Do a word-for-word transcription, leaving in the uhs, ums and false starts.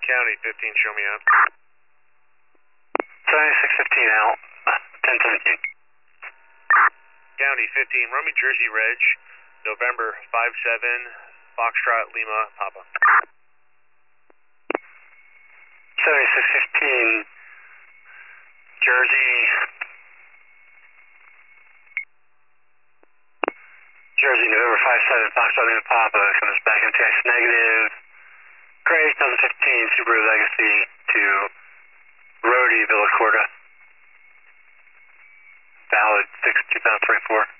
County fifteen, show me out. seventy-six fifteen out, ten seventeen. County fifteen, Romeo Jersey Reg, November five seven, Foxtrot Lima, Papa. seventy-six fifteen, Jersey, Jersey, November five seven, Foxtrot Lima, Papa, comes back M T X negative. Gray, twenty fifteen, Subaru Legacy to Rhodey, Villa Corda. Valid six two thousand twenty-four.